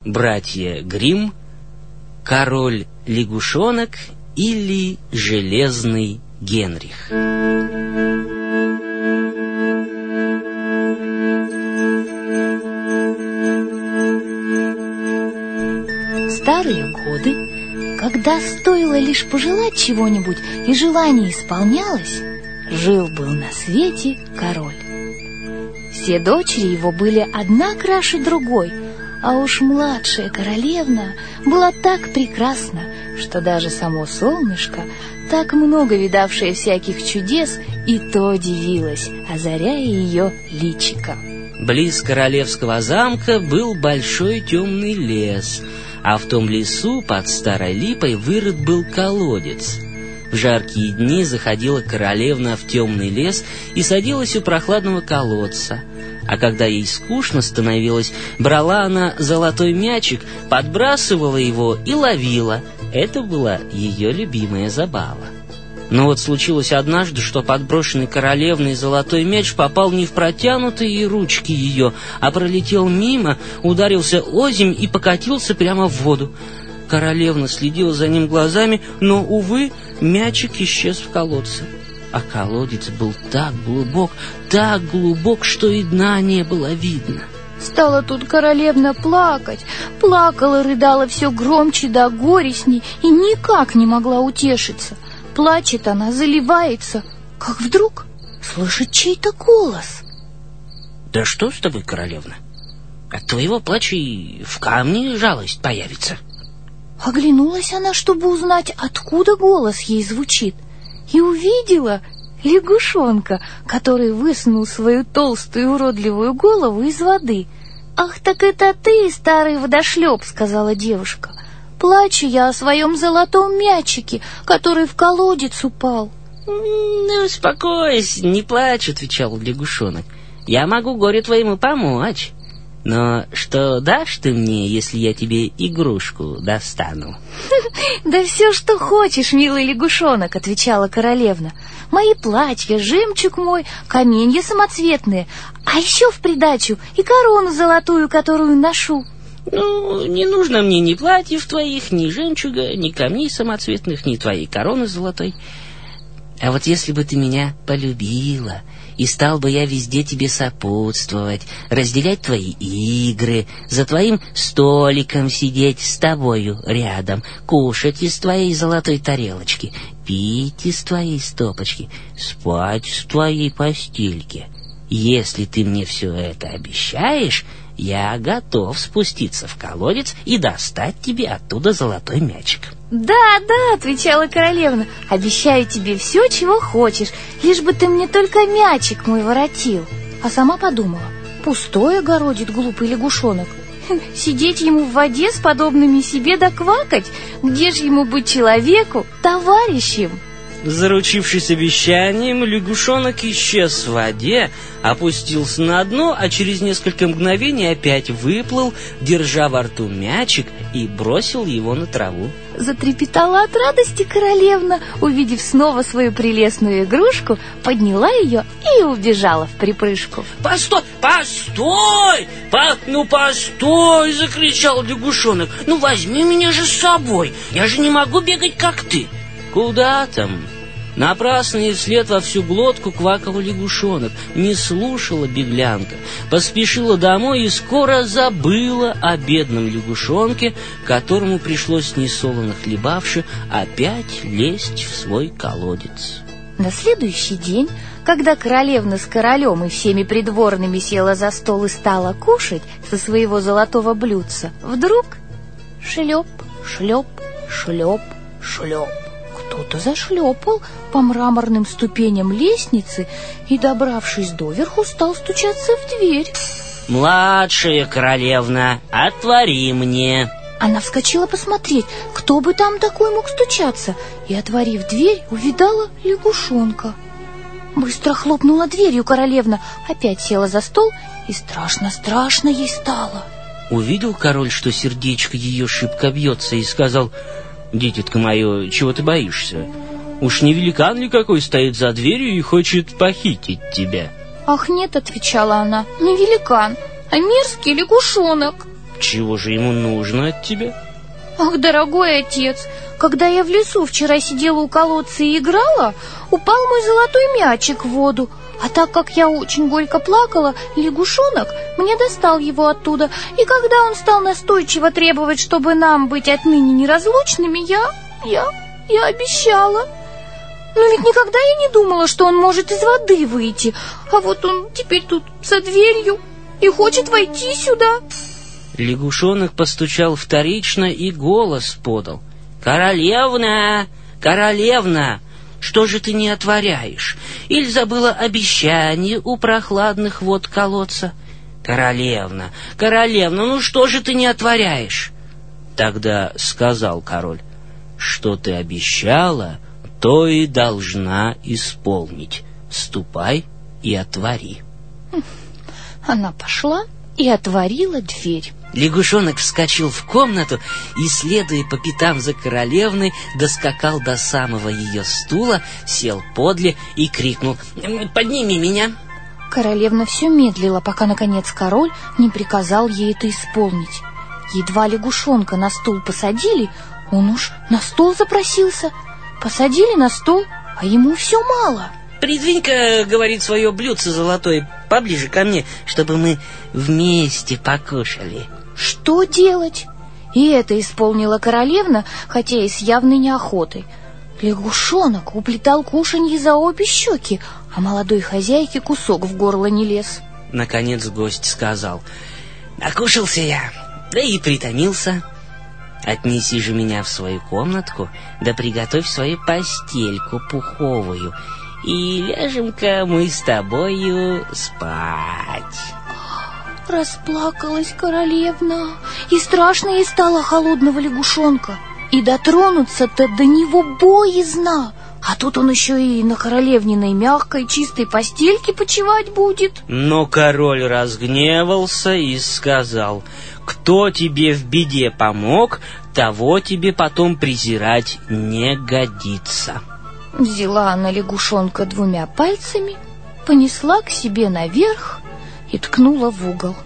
Братья Гримм, Король-лягушонок или Железный Генрих. В старые годы, когда стоило лишь пожелать чего-нибудь и желание исполнялось, жил-был на свете король. Все дочери его были одна краше другой, а уж младшая королевна была так прекрасна, что даже само солнышко, так много видавшее всяких чудес, и то дивилось, озаряя ее личико. Близ королевского замка был большой темный лес, а в том лесу под старой липой вырыт был колодец. В жаркие дни заходила королевна в темный лес и садилась у прохладного колодца. А когда ей скучно становилось, брала она золотой мячик, подбрасывала его и ловила. Это была ее любимая забава. Но вот случилось однажды, что подброшенный королевной золотой мяч попал не в протянутые ручки ее, а пролетел мимо, ударился озимь и покатился прямо в воду. Королевна следила за ним глазами, но, увы, мячик исчез в колодце. А колодец был так глубок, что и дна не было видно. Стала тут королевна плакать, плакала, рыдала все громче да горестней и никак не могла утешиться. Плачет она, заливается, как вдруг слышит чей-то голос. «Да что с тобой, королевна? От твоего плача и в камне жалость появится». Оглянулась она, чтобы узнать, откуда голос ей звучит, и увидела лягушонка, который высунул свою толстую уродливую голову из воды. «Ах, так это ты, старый водошлеп», — сказала девушка. «Плачу я о своем золотом мячике, который в колодец упал». «Ну, успокойся, не плачь», — отвечал лягушонок. «Я могу горю твоему помочь. Но что дашь ты мне, если я тебе игрушку достану?» «Да все, что хочешь, милый лягушонок», — отвечала королевна. «Мои платья, жемчуг мой, каменья самоцветные, а еще в придачу и корону золотую, которую ношу». «Ну, не нужно мне ни платьев твоих, ни жемчуга, ни камней самоцветных, ни твоей короны золотой. А вот если бы ты меня полюбила, и стал бы я везде тебе сопутствовать, разделять твои игры, за твоим столиком сидеть с тобою рядом, кушать из твоей золотой тарелочки, пить из твоей стопочки, спать в твоей постельке. Если ты мне все это обещаешь, я готов спуститься в колодец и достать тебе оттуда золотой мячик». «Да, да», — отвечала королевна, — «обещаю тебе все, чего хочешь, лишь бы ты мне только мячик мой воротил». А сама подумала: пустой огородит глупый лягушонок. Сидеть ему в воде с подобными себе да квакать, где же ему быть человеку, товарищем? Заручившись обещанием, лягушонок исчез в воде, опустился на дно, а через несколько мгновений опять выплыл, держа во рту мячик, и бросил его на траву. Затрепетала от радости королевна, увидев снова свою прелестную игрушку, подняла ее и убежала в припрыжку. «Постой, постой! Постой!» — закричал лягушонок. «Ну возьми меня же с собой, я же не могу бегать, как ты». «Куда там?» Напрасно и вслед во всю глотку квакал лягушонок. Не слушала беглянка, поспешила домой и скоро забыла о бедном лягушонке, которому пришлось, несолоно хлебавши, опять лезть в свой колодец. На следующий день, когда королевна с королем и всеми придворными села за стол и стала кушать со своего золотого блюдца, вдруг шлеп, шлеп, шлеп, шлеп. Кто-то зашлепал по мраморным ступеням лестницы и, добравшись доверху, стал стучаться в дверь. «Младшая королевна, отвори мне!» Она вскочила посмотреть, кто бы там такой мог стучаться, и, отворив дверь, увидала лягушонка. Быстро хлопнула дверью королевна, опять села за стол, и страшно-страшно ей стало. Увидел король, что сердечко ее шибко бьется, и сказал: «Дитятко мое, чего ты боишься? Уж не великан ли какой стоит за дверью и хочет похитить тебя?» «Ах, нет», — отвечала она, — «не великан, а мерзкий лягушонок». Чего же ему нужно от тебя? Ах, дорогой отец, когда я в лесу вчера сидела у колодца и играла, упал мой золотой мячик в воду. А так как я очень горько плакала, лягушонок мне достал его оттуда. И когда он стал настойчиво требовать, чтобы нам быть отныне неразлучными, я обещала. Но ведь никогда я не думала, что он может из воды выйти. А вот он теперь тут за дверью и хочет войти сюда. Лягушонок постучал вторично и голос подал. «Королевна! Королевна! Что же ты не отворяешь? Или забыла обещание у прохладных вод колодца? Королевна! Королевна! Ну что же ты не отворяешь?» Тогда сказал король: «Что ты обещала, то и должна исполнить. Ступай и отвори». Она пошла и отворила дверь. Лягушонок вскочил в комнату и, следуя по пятам за королевной, доскакал до самого ее стула, сел подле и крикнул: «Подними меня!» Королевна все медлила, пока, наконец, король не приказал ей это исполнить. Едва лягушонка на стул посадили, он уж на стол запросился. Посадили на стол, а ему все мало. «Придвинь-ка, — говорит, — свое блюдце золотое поближе ко мне, чтобы мы вместе покушали». Что делать? И это исполнила королевна, хотя и с явной неохотой. Лягушонок уплетал кушанье за обе щеки, а молодой хозяйке кусок в горло не лез. Наконец гость сказал: «Накушался я, да и притомился. Отнеси же меня в свою комнатку, да приготовь свою постельку пуховую, и ляжем-ка мы с тобою спать». Расплакалась королевна, и страшно ей стало холодного лягушонка. И дотронуться-то до него боязно. А тут он еще и на королевниной мягкой чистой постельке почивать будет. Но король разгневался и сказал: «Кто тебе в беде помог, того тебе потом презирать не годится». Взяла она лягушонка двумя пальцами, понесла к себе наверх и ткнула в угол.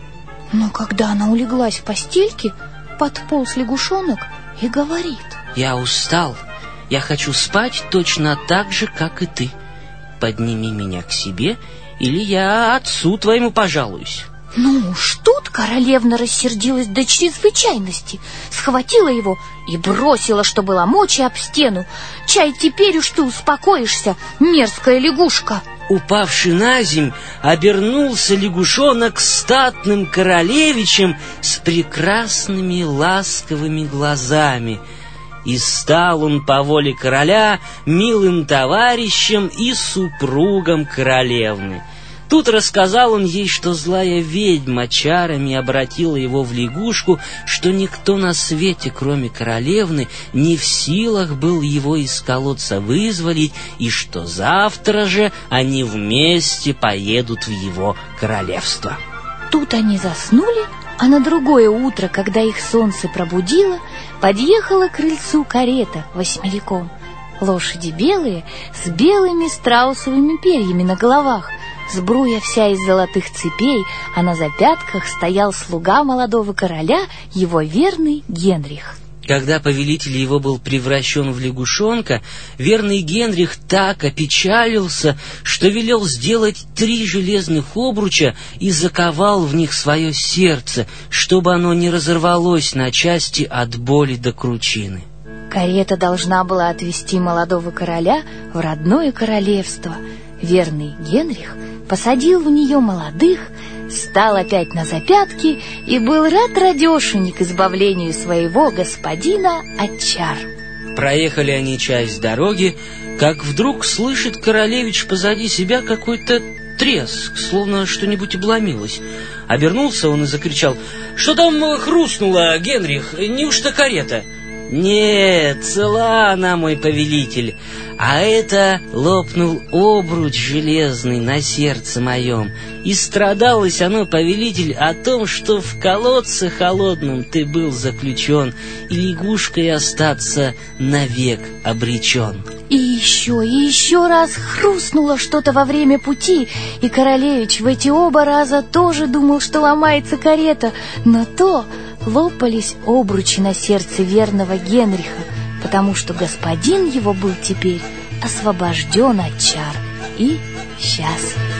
Но когда она улеглась в постельке, подполз лягушонок и говорит: «Я устал, я хочу спать точно так же, как и ты. Подними меня к себе, или я отцу твоему пожалуюсь». Ну уж тут королевна рассердилась до чрезвычайности, схватила его и бросила, что было мочи, об стену. «Чай, теперь уж ты успокоишься, мерзкая лягушка!» Упавший на земь, обернулся лягушонок статным королевичем с прекрасными ласковыми глазами. И стал он по воле короля милым товарищем и супругом королевны. Тут рассказал он ей, что злая ведьма чарами обратила его в лягушку, что никто на свете, кроме королевны, не в силах был его из колодца вызволить, и что завтра же они вместе поедут в его королевство. Тут они заснули, а на другое утро, когда их солнце пробудило, подъехала к крыльцу карета восьмериком. Лошади белые, с белыми страусовыми перьями на головах, сбруя вся из золотых цепей, а на запятках стоял слуга молодого короля, его верный Генрих. Когда повелитель его был превращен в лягушонка, верный Генрих так опечалился, что велел сделать 3 железных обруча и заковал в них свое сердце, чтобы оно не разорвалось на части от боли до кручины. Карета должна была отвезти молодого короля в родное королевство. Верный Генрих посадил в нее молодых, стал опять на запятки и был рад-радешенек избавлению своего господина от чар. Проехали они часть дороги, как вдруг слышит королевич позади себя какой-то треск, словно что-нибудь обломилось. Обернулся он и закричал: «Что там хрустнуло, Генрих? Неужто карета?» «Нет, цела она, мой повелитель, а это лопнул обруч железный на сердце моем, и страдалось оно, повелитель, о том, что в колодце холодном ты был заключен, и лягушкой остаться навек обречен». И еще раз хрустнуло что-то во время пути, и королевич в эти оба раза тоже думал, что ломается карета, но то лопались обручи на сердце верного Генриха, потому что господин его был теперь освобожден от чар и счастлив.